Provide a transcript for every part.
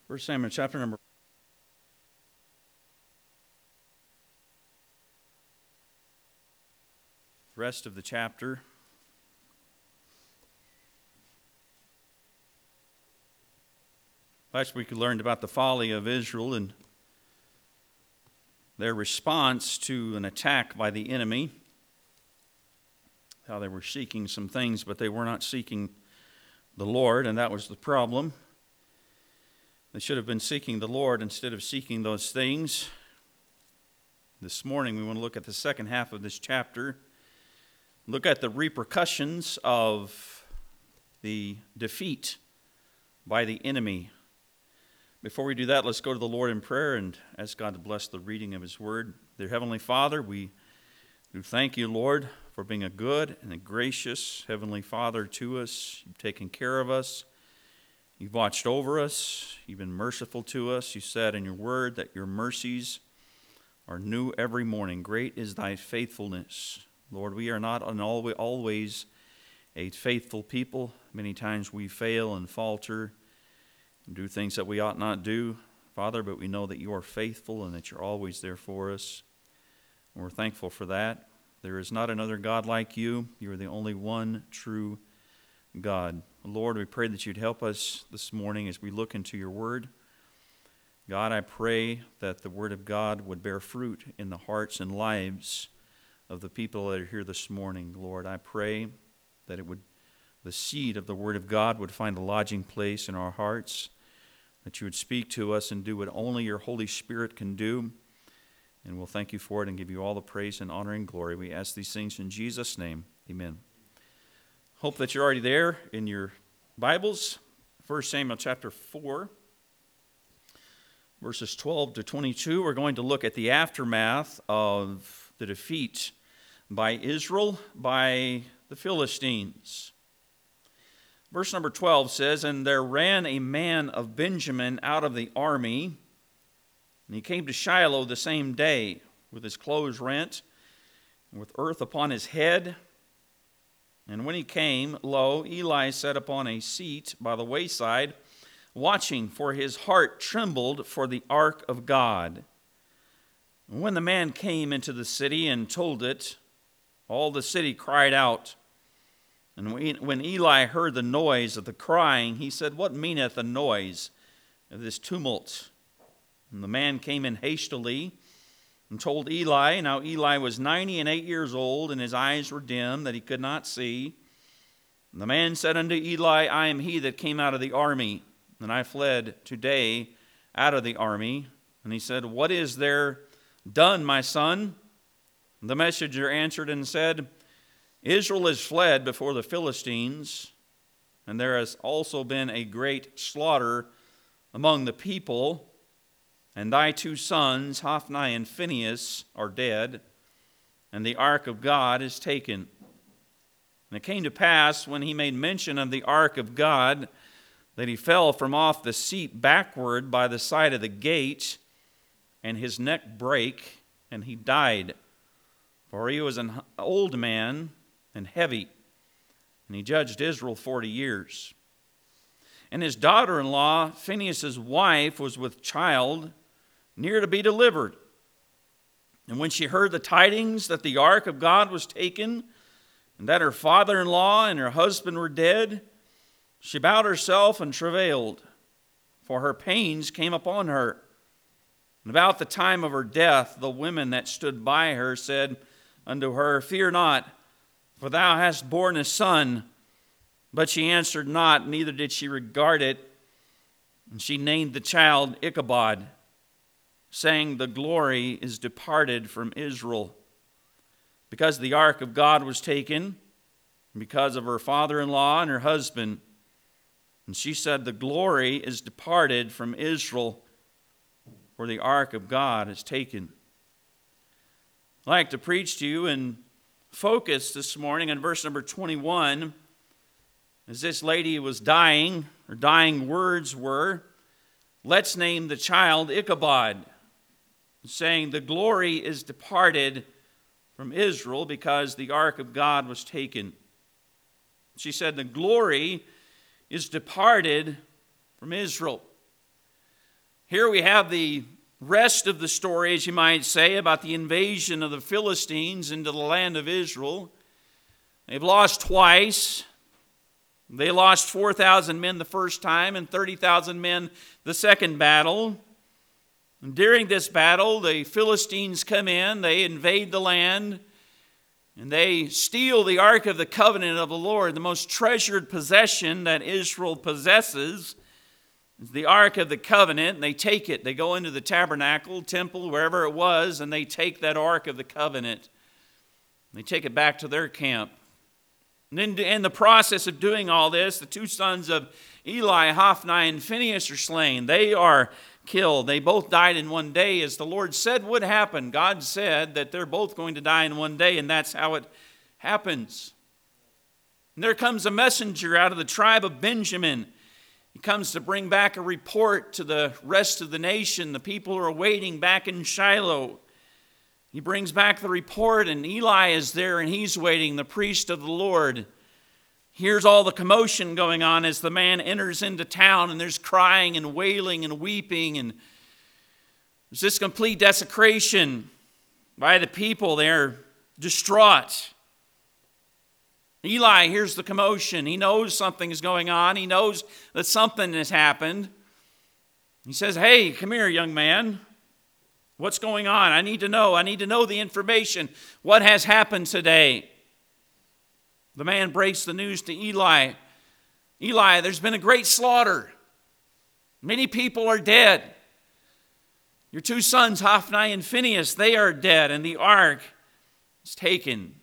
First Samuel chapter number. Rest of the chapter. Last week we learned about the folly of Israel and their response to an attack by the enemy. How they were seeking some things, but they were not seeking the Lord, and that was the problem. They should have been seeking the Lord instead of seeking those things. This morning we want to look at the second half of this chapter. Look at the repercussions of the defeat by the enemy. Before we do that, let's go to the Lord in prayer and ask God to bless the reading of His Word. Dear Heavenly Father, we do thank You, Lord, for being a good and a gracious Heavenly Father to us. You've taken care of us. You've watched over us. You've been merciful to us. You said in Your Word that Your mercies are new every morning. Great is Thy faithfulness. Lord, we are not always a faithful people. Many times we fail and falter and do things that we ought not do, Father, but we know that You are faithful and that You're always there for us. And we're thankful for that. There is not another God like You. You are the only one true God. Lord, we pray that You'd help us this morning as we look into Your Word. God, I pray that the Word of God would bear fruit in the hearts and lives of the people that are here this morning. Lord, I pray that the seed of the Word of God would find a lodging place in our hearts, that You would speak to us and do what only Your Holy Spirit can do. And we'll thank You for it and give You all the praise and honor and glory. We ask these things in Jesus' name. Amen. Hope that you're already there in your Bibles. 1 Samuel chapter 4, verses 12 to 22. We're going to look at the aftermath of the defeat by Israel, by the Philistines. Verse number 12 says, "And there ran a man of Benjamin out of the army, and he came to Shiloh the same day, with his clothes rent, and with earth upon his head. And when he came, lo, Eli sat upon a seat by the wayside, watching, for his heart trembled for the ark of God. And when the man came into the city and told it, all the city cried out. And when Eli heard the noise of the crying, he said, What meaneth the noise of this tumult? And the man came in hastily and told Eli. Now Eli was 98 years old, and his eyes were dim, that he could not see. And the man said unto Eli, I am he that came out of the army, and I fled today out of the army. And he said, What is there done, my son? And the messenger answered and said, Israel is fled before the Philistines, and there has also been a great slaughter among the people, and thy two sons, Hophni and Phinehas, are dead, and the ark of God is taken. And it came to pass, when he made mention of the ark of God, that he fell from off the seat backward by the side of the gate, and his neck brake, and he died. For he was an old man and heavy, and he judged Israel 40 years. And his daughter-in-law, Phinehas' wife, was with child, near to be delivered. And when she heard the tidings that the ark of God was taken, and that her father-in-law and her husband were dead, she bowed herself and travailed, for her pains came upon her. And about the time of her death, the women that stood by her said unto her, Fear not, for thou hast borne a son. But she answered not, neither did she regard it. And she named the child Ichabod, saying, The glory is departed from Israel, because the ark of God was taken, and because of her father-in-law and her husband. And she said, The glory is departed from Israel, for the ark of God is taken. I'd like to preach to you and focus this morning on verse number 21. As this lady was dying, her dying words were, Let's name the child Ichabod, saying, The glory is departed from Israel because the ark of God was taken. She said, The glory is departed from Israel. Here we have the rest of the story, as you might say, about the invasion of the Philistines into the land of Israel. They've lost twice. They lost 4,000 men the first time and 30,000 men the second battle. And during this battle, the Philistines come in, they invade the land, and they steal the Ark of the Covenant of the Lord, the most treasured possession that Israel possesses. Is the Ark of the Covenant, and they take it. They go into the tabernacle, temple, wherever it was, and they take that Ark of the Covenant. They take it back to their camp. And then in the process of doing all this, the two sons of Eli, Hophni and Phinehas, are slain. They are killed. They both died in one day, as the Lord said would happen. God said that they're both going to die in one day, and that's how it happens. And there comes a messenger out of the tribe of Benjamin. He comes to bring back a report to the rest of the nation. The people are waiting back in Shiloh. He brings back the report, and Eli is there, and he's waiting, the priest of the Lord. Here's all the commotion going on as the man enters into town, and there's crying and wailing and weeping, and there's this complete desecration by the people. They're distraught. Eli hears the commotion. He knows something is going on. He knows that something has happened. He says, "Hey, come here, young man. What's going on? I need to know. I need to know the information. What has happened today?" The man breaks the news to Eli. "Eli, there's been a great slaughter. Many people are dead. Your two sons, Hophni and Phinehas, they are dead, and the ark is taken."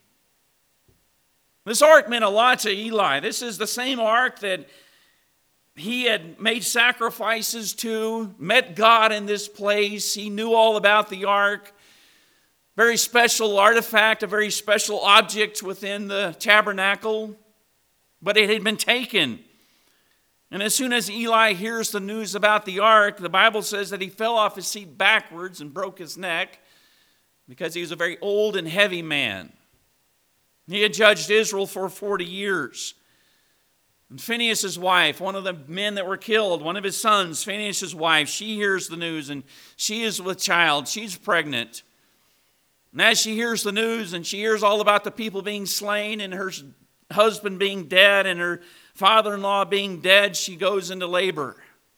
This ark meant a lot to Eli. This is the same ark that he had made sacrifices to, met God in this place. He knew all about the ark. Very special artifact, a very special object within the tabernacle. But it had been taken. And as soon as Eli hears the news about the ark, the Bible says that he fell off his seat backwards and broke his neck because he was a very old and heavy man. He had judged Israel for 40 years. And Phinehas' wife, one of the men that were killed, one of his sons, Phinehas' wife, she hears the news, and she is with child. She's pregnant. And as she hears the news, and she hears all about the people being slain, and her husband being dead, and her father-in-law being dead, she goes into labor.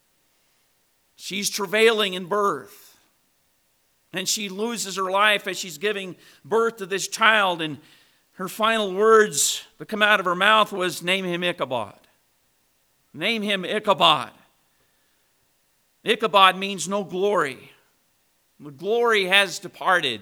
She's travailing in birth. And she loses her life as she's giving birth to this child, and her final words that come out of her mouth was, "Name him Ichabod." Name him Ichabod. Ichabod means no glory. The glory has departed.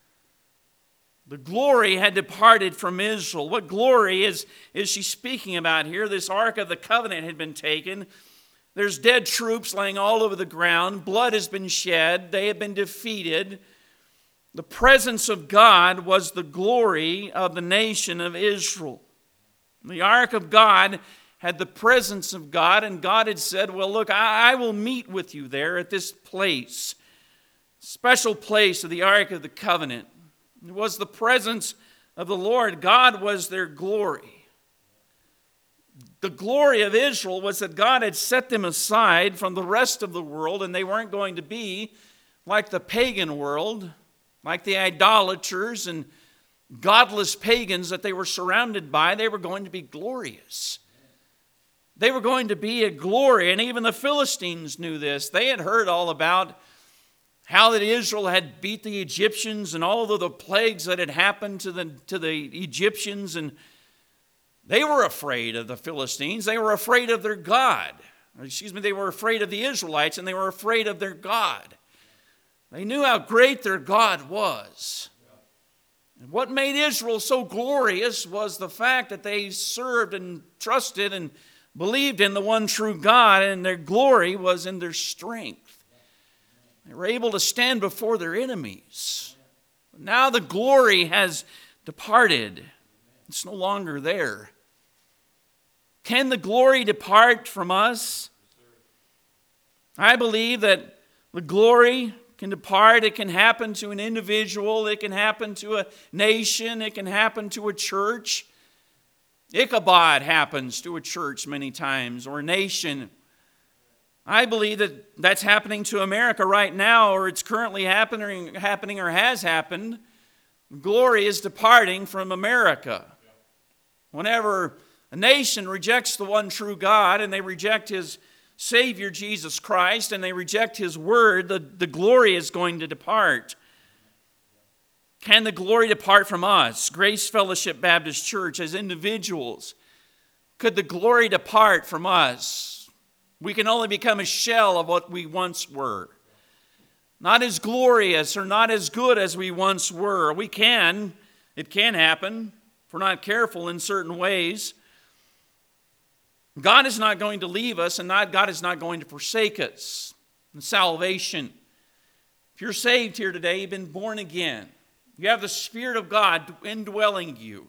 The glory had departed from Israel. What glory is she speaking about here? This Ark of the Covenant had been taken. There's dead troops laying all over the ground. Blood has been shed. They have been defeated. The presence of God was the glory of the nation of Israel. The ark of God had the presence of God, and God had said, "Well, look, I will meet with you there at this place." Special place of the Ark of the Covenant. It was the presence of the Lord. God was their glory. The glory of Israel was that God had set them aside from the rest of the world, and they weren't going to be like the pagan world, like the idolaters and godless pagans that they were surrounded by. They were going to be glorious. They were going to be a glory, and even the Philistines knew this. They had heard all about how that Israel had beat the Egyptians and all of the plagues that had happened to the Egyptians, and they were afraid of the Philistines. They were afraid of their God. They were afraid of the Israelites, and they were afraid of their God. They knew how great their God was. And what made Israel so glorious was the fact that they served and trusted and believed in the one true God, and their glory was in their strength. They were able to stand before their enemies. But now the glory has departed. It's no longer there. Can the glory depart from us? I believe that the glory can depart. It can happen to an individual. It can happen to a nation. It can happen to a church. Ichabod happens to a church many times, or a nation. I believe that that's happening to America right now, or it's currently happening or has happened. Glory is departing from America. Whenever a nation rejects the one true God and they reject His Savior Jesus Christ and they reject His Word, the glory is going to depart. Can the glory depart from us, Grace Fellowship Baptist Church, as individuals? Could the glory depart from us? We can only become a shell of what we once were. Not as glorious or not as good as we once were. It can happen if we're not careful in certain ways. God is not going to leave us, and God is not going to forsake us. In salvation, if you're saved here today, you've been born again. You have the Spirit of God indwelling you.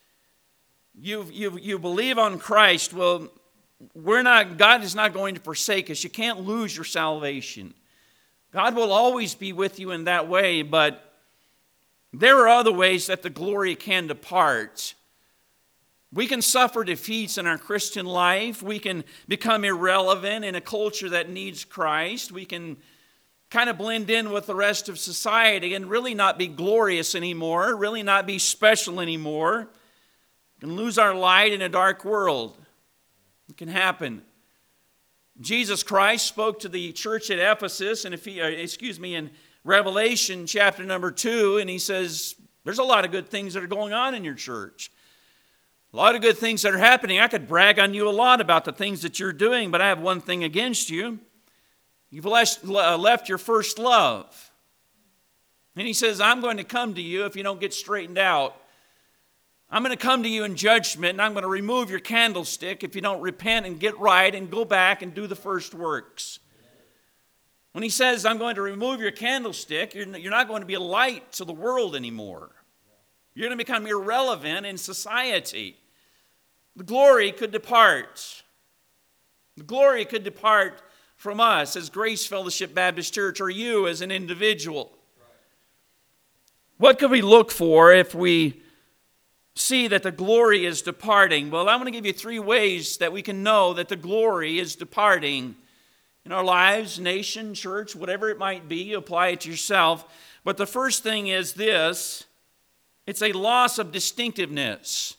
You believe on Christ. Well, God is not going to forsake us. You can't lose your salvation. God will always be with you in that way, but there are other ways that the glory can depart. We can suffer defeats in our Christian life. We can become irrelevant in a culture that needs Christ. We can kind of blend in with the rest of society and really not be glorious anymore, really not be special anymore. We can lose our light in a dark world. It can happen. Jesus Christ spoke to the church at Ephesus in Revelation chapter number 2, and He says, there's a lot of good things that are going on in your church. A lot of good things that are happening. I could brag on you a lot about the things that you're doing, but I have one thing against you. You've left your first love. And He says, I'm going to come to you if you don't get straightened out. I'm going to come to you in judgment, and I'm going to remove your candlestick if you don't repent and get right and go back and do the first works. When He says, I'm going to remove your candlestick, you're not going to be a light to the world anymore. You're going to become irrelevant in society. The glory could depart. The glory could depart from us as Grace Fellowship Baptist Church, or you as an individual. What could we look for if we see that the glory is departing? Well, I'm going to give you 3 ways that we can know that the glory is departing in our lives, nation, church, whatever it might be. You apply it to yourself. But the first thing is this: it's a loss of distinctiveness.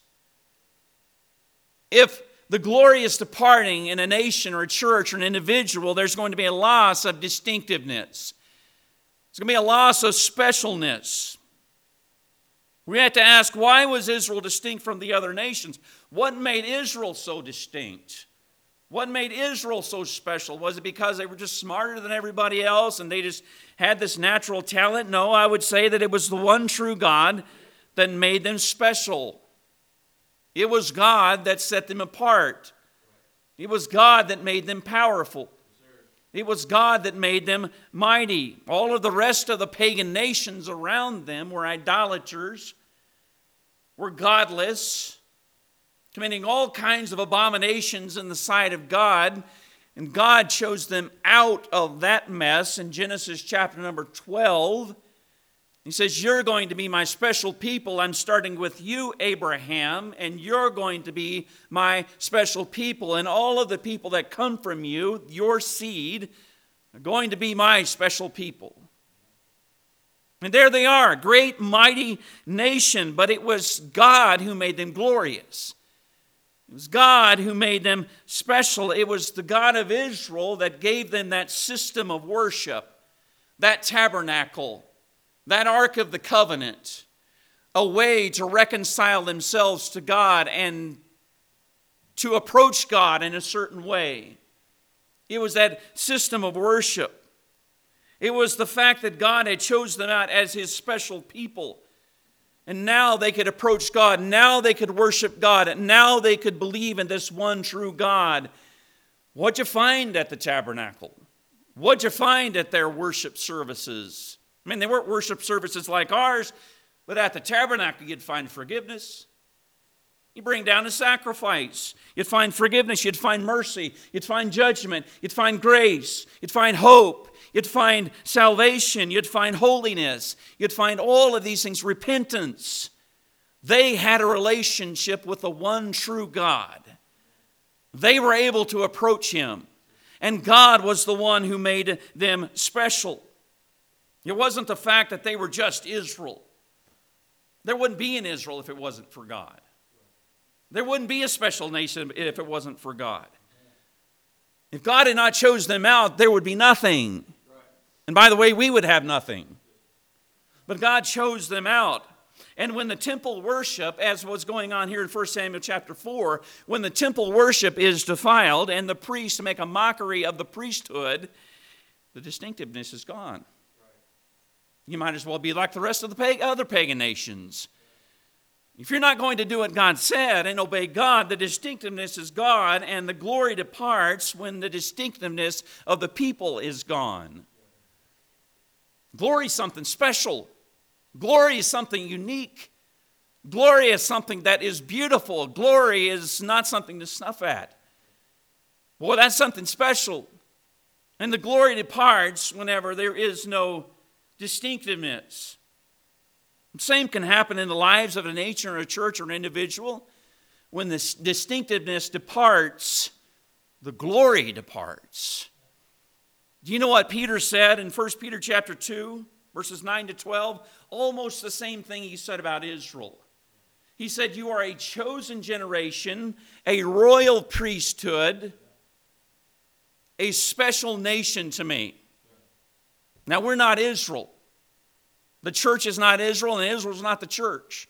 If the glory is departing in a nation or a church or an individual, there's going to be a loss of distinctiveness. There's going to be a loss of specialness. We have to ask, why was Israel distinct from the other nations? What made Israel so distinct? What made Israel so special? Was it because they were just smarter than everybody else and they just had this natural talent? No, I would say that it was the one true God that made them special. It was God that set them apart. It was God that made them powerful. It was God that made them mighty. All of the rest of the pagan nations around them were idolaters, were godless, committing all kinds of abominations in the sight of God. And God chose them out of that mess in Genesis chapter number 12. He says, you're going to be my special people. I'm starting with you, Abraham, and you're going to be my special people. And all of the people that come from you, your seed, are going to be my special people. And there they are, a great, mighty nation, but it was God who made them glorious. It was God who made them special. It was the God of Israel that gave them that system of worship, that tabernacle, that Ark of the Covenant, a way to reconcile themselves to God and to approach God in a certain way. It was that system of worship. It was the fact that God had chosen them out as His special people. And now they could approach God. Now they could worship God. And now they could believe in this one true God. What'd you find at the tabernacle? What'd you find at their worship services? I mean, they weren't worship services like ours, but at the tabernacle you'd find forgiveness. You bring down a sacrifice. You'd find forgiveness. You'd find mercy. You'd find judgment. You'd find grace. You'd find hope. You'd find salvation. You'd find holiness. You'd find all of these things. Repentance. They had a relationship with the one true God. They were able to approach Him. And God was the one who made them special. It wasn't the fact that they were just Israel. There wouldn't be an Israel if it wasn't for God. There wouldn't be a special nation if it wasn't for God. If God had not chosen them out, there would be nothing. And by the way, we would have nothing. But God chose them out. And when the temple worship, as was going on here in 1 Samuel chapter 4, when the temple worship is defiled and the priests make a mockery of the priesthood, the distinctiveness is gone. You might as well be like the rest of the other pagan nations. If you're not going to do what God said and obey God, the distinctiveness is gone, and the glory departs when the distinctiveness of the people is gone. Glory is something special. Glory is something unique. Glory is something that is beautiful. Glory is not something to snuff at. Boy, that's something special. And the glory departs whenever there is no distinctiveness. The same can happen in the lives of a nation or a church or an individual. When this distinctiveness departs, the glory departs. Do you know what Peter said in 1 Peter chapter 2, verses 9 to 12? Almost the same thing he said about Israel. He said, you are a chosen generation, a royal priesthood, a special nation to me. Now, we're not Israel. The church is not Israel, and Israel is not the church.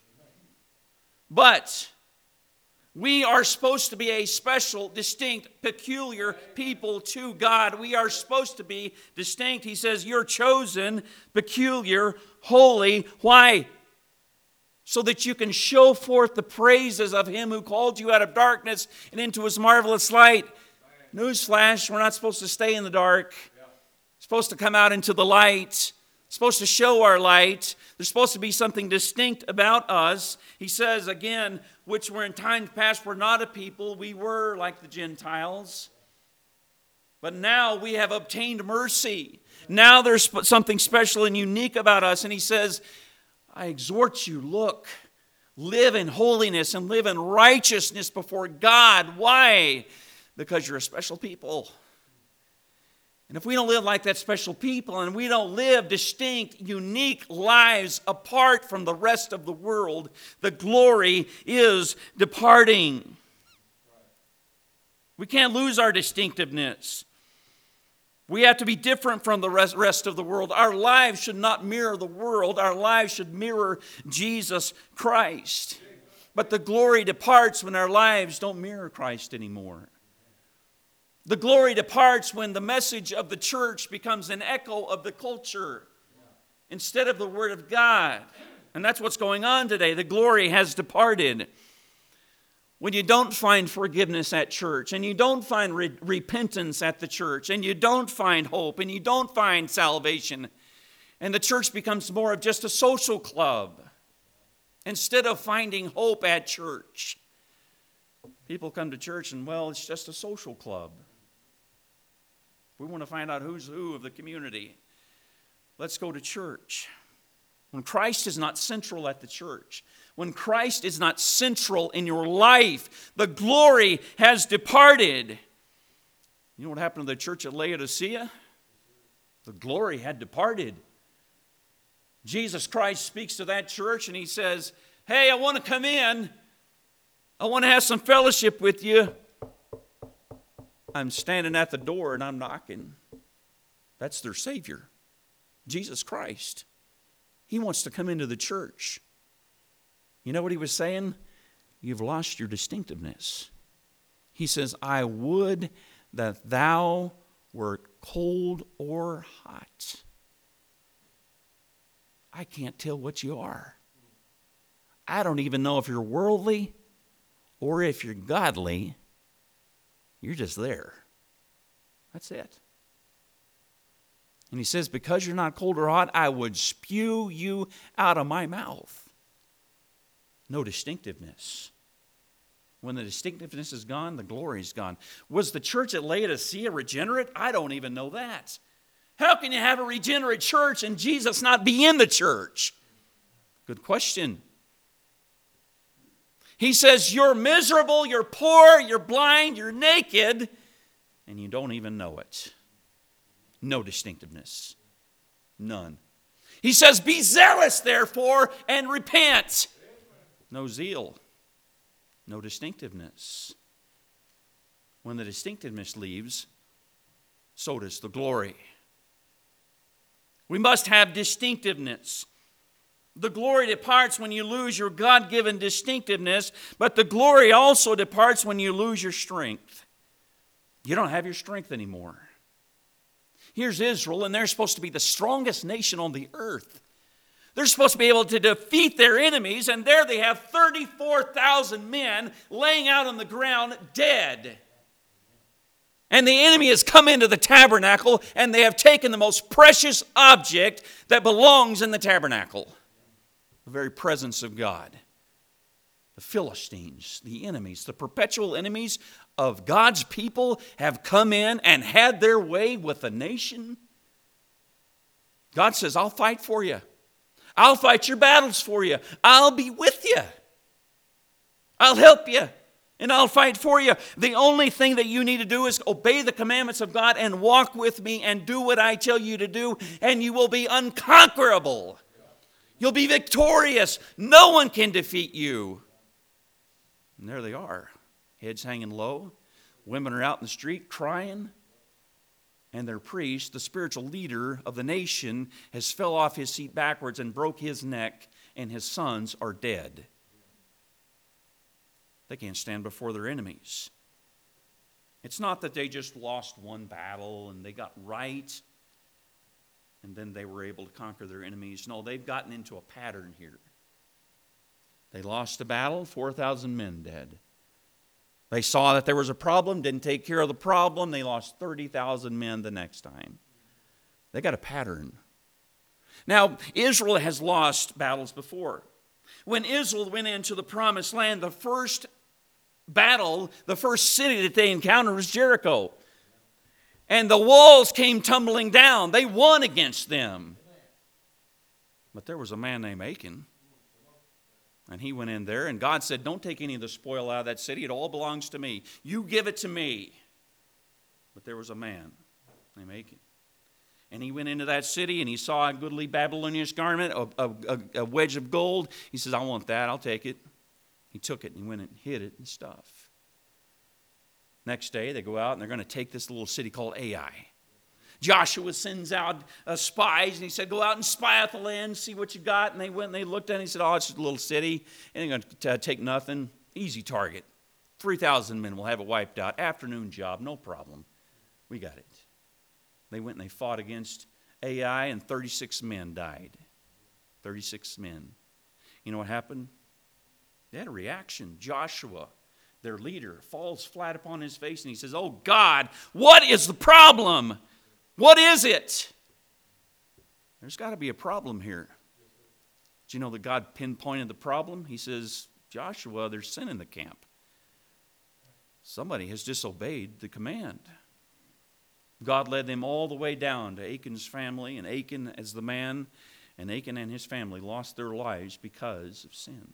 But we are supposed to be a special, distinct, peculiar people to God. We are supposed to be distinct. He says, you're chosen, peculiar, holy. Why? So that you can show forth the praises of Him who called you out of darkness and into His marvelous light. Newsflash, we're not supposed to stay in the dark. We're supposed to come out into the light. Supposed to show our light. There's supposed to be something distinct about us. He says again, which were in times past were not a people, we were like the Gentiles. But now we have obtained mercy. Now there's something special and unique about us. And he says, I exhort you, look, live in holiness and live in righteousness before God. Why? Because you're a special people. And if we don't live like that special people and we don't live distinct, unique lives apart from the rest of the world, the glory is departing. We can't lose our distinctiveness. We have to be different from the rest of the world. Our lives should not mirror the world. Our lives should mirror Jesus Christ. But the glory departs when our lives don't mirror Christ anymore. The glory departs when the message of the church becomes an echo of the culture instead of the Word of God. And that's what's going on today. The glory has departed. When you don't find forgiveness at church, and you don't find repentance at the church, and you don't find hope, and you don't find salvation, and the church becomes more of just a social club instead of finding hope at church. People come to church and, well, it's just a social club. We want to find out who's who of the community. Let's go to church. When Christ is not central at the church, when Christ is not central in your life, the glory has departed. You know what happened to the church at Laodicea? The glory had departed. Jesus Christ speaks to that church and he says, hey, I want to come in. I want to have some fellowship with you. I'm standing at the door and I'm knocking. That's their Savior, Jesus Christ. He wants to come into the church. You know what he was saying? You've lost your distinctiveness. He says, I would that thou wert cold or hot. I can't tell what you are. I don't even know if you're worldly or if you're godly. You're just there. That's it. And he says, because you're not cold or hot, I would spew you out of my mouth. No distinctiveness. When the distinctiveness is gone, the glory is gone. Was the church at Laodicea regenerate? I don't even know that. How can you have a regenerate church and Jesus not be in the church? Good question. He says, you're miserable, you're poor, you're blind, you're naked, and you don't even know it. No distinctiveness. None. He says, be zealous, therefore, and repent. No zeal. No distinctiveness. When the distinctiveness leaves, so does the glory. We must have distinctiveness. The glory departs when you lose your God-given distinctiveness, but the glory also departs when you lose your strength. You don't have your strength anymore. Here's Israel, and they're supposed to be the strongest nation on the earth. They're supposed to be able to defeat their enemies, and there they have 34,000 men laying out on the ground dead. And the enemy has come into the tabernacle, and they have taken the most precious object that belongs in the tabernacle. The very presence of God. The Philistines, the enemies, the perpetual enemies of God's people have come in and had their way with the nation. God says, I'll fight for you. I'll fight your battles for you. I'll be with you. I'll help you. And I'll fight for you. The only thing that you need to do is obey the commandments of God and walk with me and do what I tell you to do, and you will be unconquerable. You'll be victorious. No one can defeat you. And there they are, heads hanging low. Women are out in the street crying. And their priest, the spiritual leader of the nation, has fell off his seat backwards and broke his neck, and his sons are dead. They can't stand before their enemies. It's not that they just lost one battle and they got right and then they were able to conquer their enemies. No, they've gotten into a pattern here. They lost a battle, 4,000 men dead. They saw that there was a problem, didn't take care of the problem. They lost 30,000 men the next time. They got a pattern. Now, Israel has lost battles before. When Israel went into the promised land, the first battle, the first city that they encountered was Jericho. And the walls came tumbling down. They won against them. But there was a man named Achan. And he went in there, and God said, don't take any of the spoil out of that city. It all belongs to me. You give it to me. But there was a man named Achan. And he went into that city, and he saw a goodly Babylonian garment, a wedge of gold. He says, I want that. I'll take it. He took it, and he went and hid it and stuff. Next day, they go out, and they're going to take this little city called Ai. Joshua sends out spies, and he said, go out and spy out the land, see what you got. And they went and they looked at it, and he said, oh, it's just a little city. And they're going to take nothing. Easy target. 3,000 men will have it wiped out. Afternoon job, no problem. We got it. They went and they fought against Ai, and 36 men died. 36 men. You know what happened? They had a reaction. Joshua, their leader, falls flat upon his face, and he says, oh, God, what is the problem? What is it? There's got to be a problem here. Do you know that God pinpointed the problem? He says, Joshua, there's sin in the camp. Somebody has disobeyed the command. God led them all the way down to Achan's family, and Achan as the man, and Achan and his family lost their lives because of sin.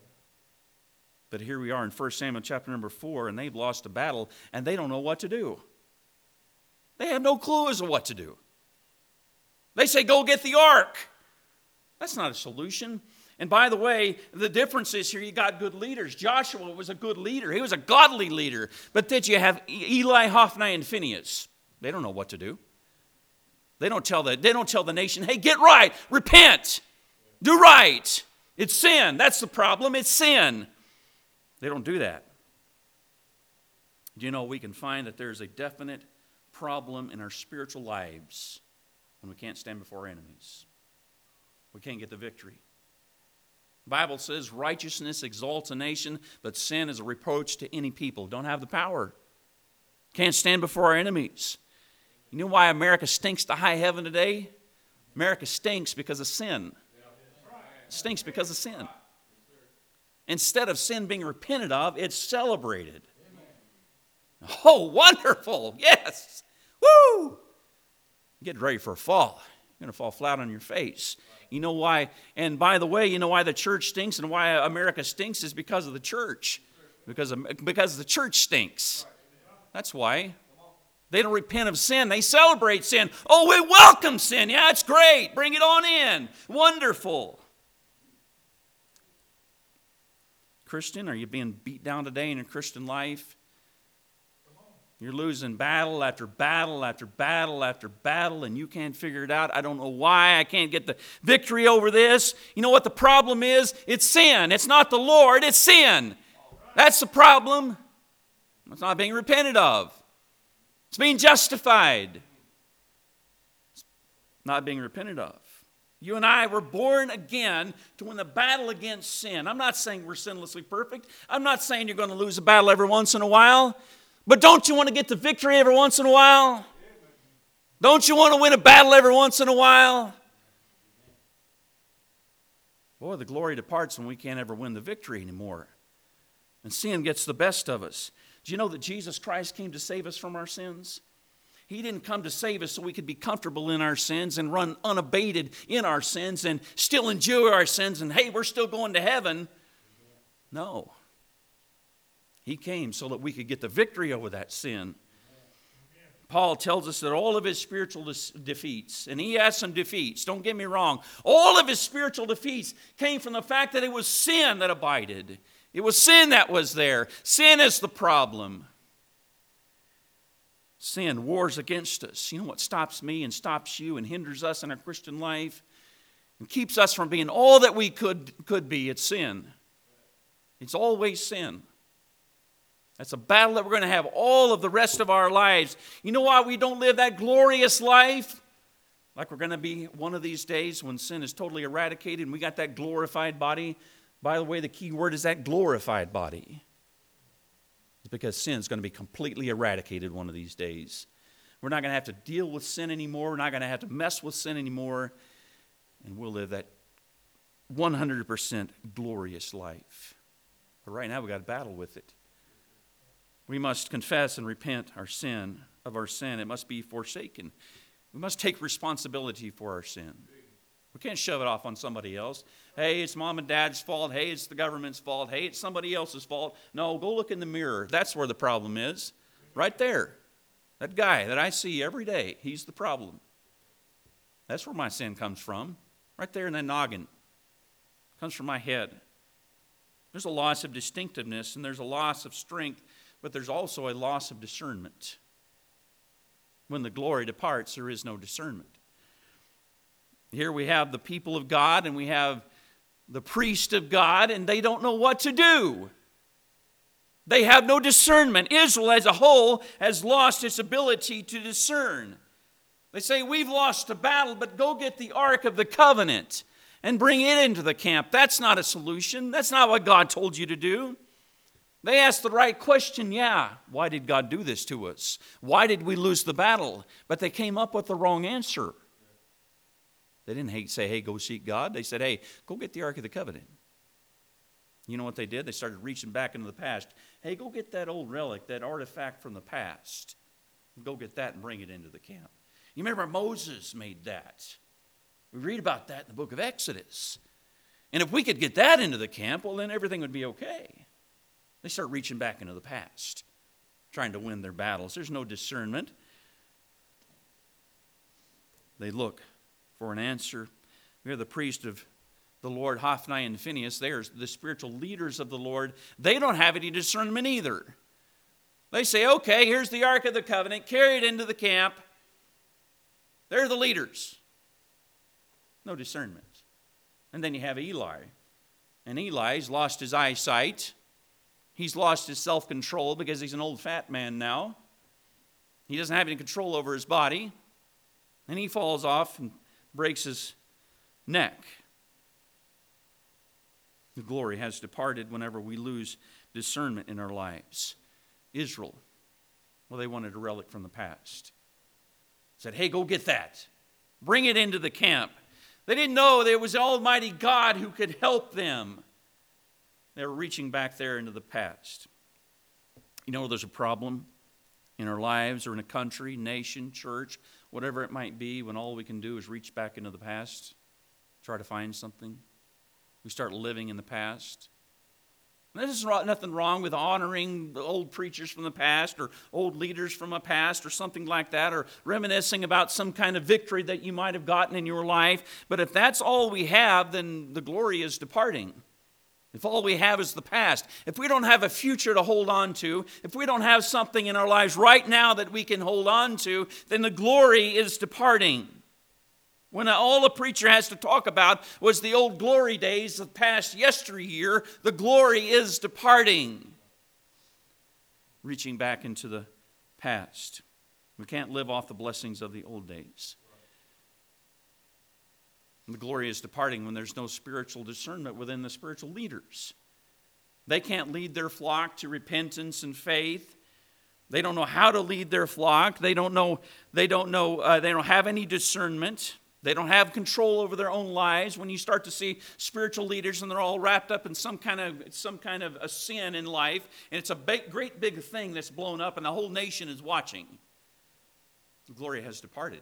But here we are in 1 Samuel chapter number 4, and they've lost a battle, and they don't know what to do. They have no clue as to what to do. They say, go get the ark. That's not a solution. And by the way, the difference is here you got good leaders. Joshua was a good leader. He was a godly leader. But did you have Eli, Hophni, and Phinehas? They don't know what to do. They don't tell the nation, hey, get right, repent, do right. It's sin. That's the problem. It's sin. They don't do that. Do you know we can find that there's a definite problem in our spiritual lives when we can't stand before our enemies. We can't get the victory. The Bible says righteousness exalts a nation, but sin is a reproach to any people. Don't have the power. Can't stand before our enemies. You know why America stinks to high heaven today? America stinks because of sin. It stinks because of sin. Instead of sin being repented of, it's celebrated. Oh, wonderful. Yes. Woo! Get ready for a fall. You're going to fall flat on your face. You know why? And by the way, you know why the church stinks and why America stinks is because of the church. Because the church stinks. That's why. They don't repent of sin. They celebrate sin. Oh, we welcome sin. Yeah, it's great. Bring it on in. Wonderful. Christian, are you being beat down today in your Christian life? You're losing battle after battle after battle after battle, and you can't figure it out. I don't know why. I can't get the victory over this. You know what the problem is? It's sin. It's not the Lord. It's sin. That's the problem. It's not being repented of. It's being justified. It's not being repented of. You and I were born again to win the battle against sin. I'm not saying we're sinlessly perfect. I'm not saying you're going to lose a battle every once in a while. But don't you want to get the victory every once in a while? Don't you want to win a battle every once in a while? Boy, the glory departs when we can't ever win the victory anymore. And sin gets the best of us. Do you know that Jesus Christ came to save us from our sins? He didn't come to save us so we could be comfortable in our sins and run unabated in our sins and still enjoy our sins and, hey, we're still going to heaven. No. He came so that we could get the victory over that sin. Paul tells us that all of his spiritual defeats, and he has some defeats, don't get me wrong, all of his spiritual defeats came from the fact that it was sin that abided. It was sin that was there. Sin is the problem. Sin wars against us. You know what stops me and stops you and hinders us in our Christian life and keeps us from being all that we could be? It's sin. It's always sin. That's a battle that we're going to have all of the rest of our lives. You know why we don't live that glorious life? Like we're going to be one of these days when sin is totally eradicated and we got that glorified body. By the way, the key word is that glorified body. It's because sin is going to be completely eradicated one of these days. We're not going to have to deal with sin anymore. We're not going to have to mess with sin anymore. And we'll live that 100% glorious life. But right now we've got to battle with it. We must confess and repent of our sin. It must be forsaken. We must take responsibility for our sin. We can't shove it off on somebody else. Hey, it's mom and dad's fault. Hey, it's the government's fault. Hey, it's somebody else's fault. No, go look in the mirror. That's where the problem is. Right there. That guy that I see every day, he's the problem. That's where my sin comes from. Right there in that noggin. It comes from my head. There's a loss of distinctiveness and there's a loss of strength, but there's also a loss of discernment. When the glory departs, there is no discernment. Here we have the people of God and we have the priest of God, and they don't know what to do. They have no discernment. Israel as a whole has lost its ability to discern. They say, we've lost a battle, but go get the Ark of the Covenant and bring it into the camp. That's not a solution. That's not what God told you to do. They asked the right question, yeah. Why did God do this to us? Why did we lose the battle? But they came up with the wrong answer. They didn't say, hey, go seek God. They said, hey, go get the Ark of the Covenant. You know what they did? They started reaching back into the past. Hey, go get that old relic, that artifact from the past. Go get that and bring it into the camp. You remember Moses made that. We read about that in the book of Exodus. And if we could get that into the camp, well, then everything would be okay. They start reaching back into the past, trying to win their battles. There's no discernment. They look for an answer. We have the priest of the Lord, Hophni and Phinehas. They are the spiritual leaders of the Lord. They don't have any discernment either. They say, okay, here's the Ark of the Covenant. Carry it into the camp. They're the leaders. No discernment. And then you have Eli. And Eli's lost his eyesight. He's lost his self-control because he's an old fat man now. He doesn't have any control over his body. And he falls off and breaks his neck. The glory has departed whenever we lose discernment in our lives. Israel, well, they wanted a relic from the past. Said, hey, go get that. Bring it into the camp. They didn't know there was Almighty God who could help them. They were reaching back there into the past. You know, there's a problem in our lives or in a country, nation, church, whatever it might be, when all we can do is reach back into the past, try to find something. We start living in the past. There's nothing wrong with honoring the old preachers from the past or old leaders from the past or something like that, or reminiscing about some kind of victory that you might have gotten in your life. But if that's all we have, then the glory is departing. If all we have is the past, if we don't have a future to hold on to, if we don't have something in our lives right now that we can hold on to, then the glory is departing. When all the preacher has to talk about was the old glory days of past yesteryear, the glory is departing. Reaching back into the past. We can't live off the blessings of the old days. The glory is departing when there's no spiritual discernment within the spiritual leaders. They can't lead their flock to repentance and faith. They don't know how to lead their flock. They don't have any discernment. They don't have control over their own lives. When you start to see spiritual leaders and they're all wrapped up in some kind of a sin in life, and it's a great big thing that's blown up and the whole nation is watching, the glory has departed.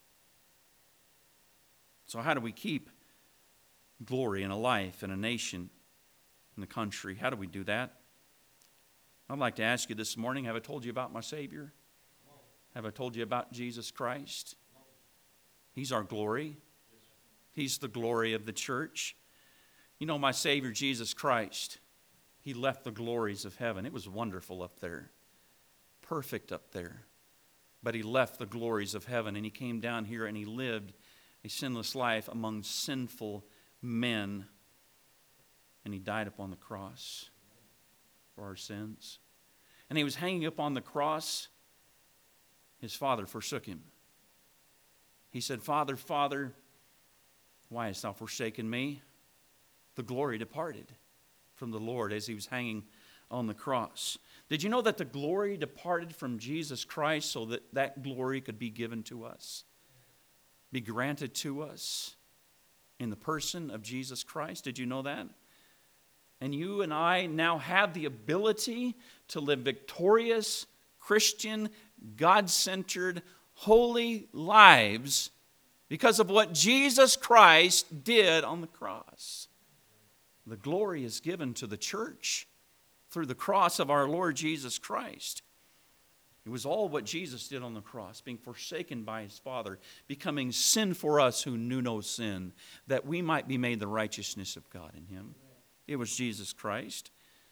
So how do we keep glory in a life, in a nation, in the country? How do we do that? I'd like to ask you this morning, have I told you about my Savior? Have I told you about Jesus Christ? He's our glory. He's the glory of the church. You know, my Savior, Jesus Christ, He left the glories of heaven. It was wonderful up there, perfect up there. But He left the glories of heaven and He came down here and He lived a sinless life among sinful men. And He died upon the cross for our sins. And He was hanging up on the cross. His Father forsook Him. He said, Father, Father, why hast thou forsaken me? The glory departed from the Lord as He was hanging on the cross. Did you know that the glory departed from Jesus Christ so that that glory could be given to us? Be granted to us in the person of Jesus Christ. Did you know that? And you and I now have the ability to live victorious, Christian, God-centered, holy lives because of what Jesus Christ did on the cross. The glory is given to the church through the cross of our Lord Jesus Christ. It was all what Jesus did on the cross, being forsaken by His Father, becoming sin for us who knew no sin, that we might be made the righteousness of God in Him. It was Jesus Christ.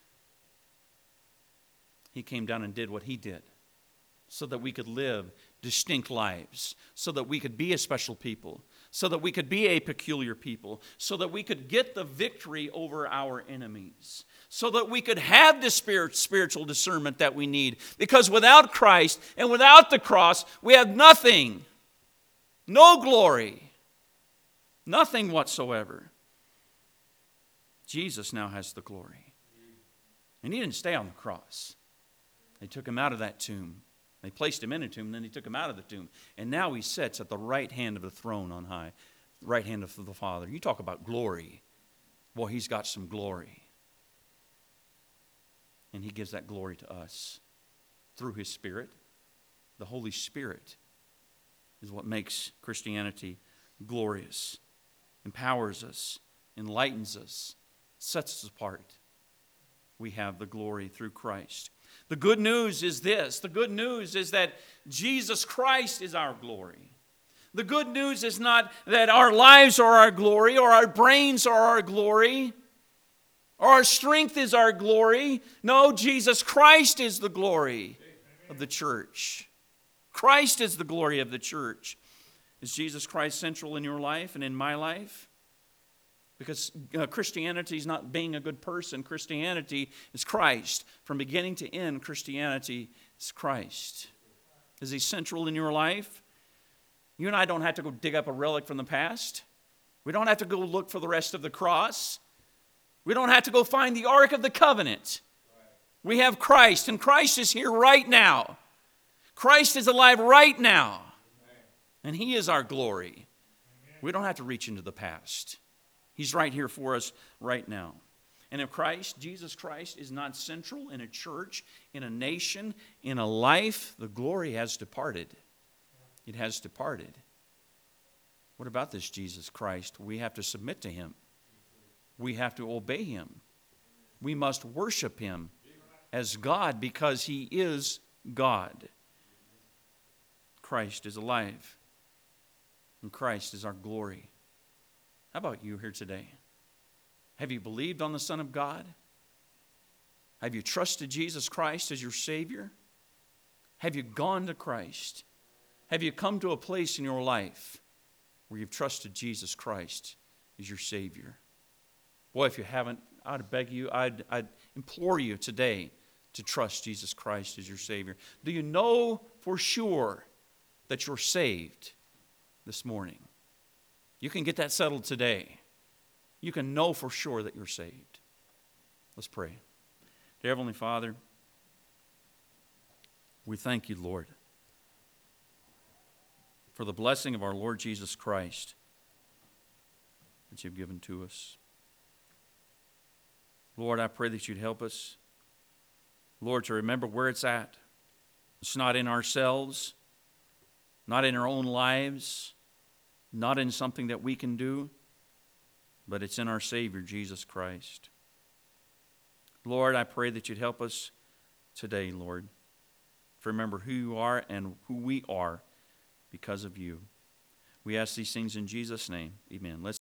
He came down and did what He did so that we could live distinct lives, so that we could be a special people, so that we could be a peculiar people, so that we could get the victory over our enemies, so that we could have the spiritual discernment that we need. Because without Christ and without the cross, we have nothing, no glory, nothing whatsoever. Jesus now has the glory. And He didn't stay on the cross. They took Him out of that tomb. They placed Him in a tomb, and then He took Him out of the tomb. And now He sits at the right hand of the throne on high, the right hand of the Father. You talk about glory. Boy, He's got some glory. And He gives that glory to us through His Spirit. The Holy Spirit is what makes Christianity glorious, empowers us, enlightens us, sets us apart. We have the glory through Christ. The good news is this. The good news is that Jesus Christ is our glory. The good news is not that our lives are our glory, or our brains are our glory, or our strength is our glory. No, Jesus Christ is the glory of the church. Christ is the glory of the church. Is Jesus Christ central in your life and in my life? Because Christianity is not being a good person. Christianity is Christ. From beginning to end, Christianity is Christ. Is He central in your life? You and I don't have to go dig up a relic from the past. We don't have to go look for the rest of the cross. We don't have to go find the Ark of the Covenant. We have Christ, and Christ is here right now. Christ is alive right now. And He is our glory. We don't have to reach into the past. He's right here for us right now. And if Christ, Jesus Christ, is not central in a church, in a nation, in a life, the glory has departed. It has departed. What about this Jesus Christ? We have to submit to Him. We have to obey Him. We must worship Him as God because He is God. Christ is alive, and Christ is our glory. How about you here today? Have you believed on the Son of God? Have you trusted Jesus Christ as your Savior? Have you gone to Christ? Have you come to a place in your life where you've trusted Jesus Christ as your Savior? Boy, if you haven't, I'd beg you, I'd implore you today to trust Jesus Christ as your Savior. Do you know for sure that you're saved this morning? You can get that settled today. You can know for sure that you're saved. Let's pray. Dear Heavenly Father, we thank you, Lord, for the blessing of our Lord Jesus Christ that you've given to us. Lord, I pray that you'd help us, Lord, to remember where it's at. It's not in ourselves, not in our own lives, not in something that we can do, but it's in our Savior, Jesus Christ. Lord, I pray that you'd help us today, Lord, to remember who you are and who we are because of you. We ask these things in Jesus' name. Amen. Let's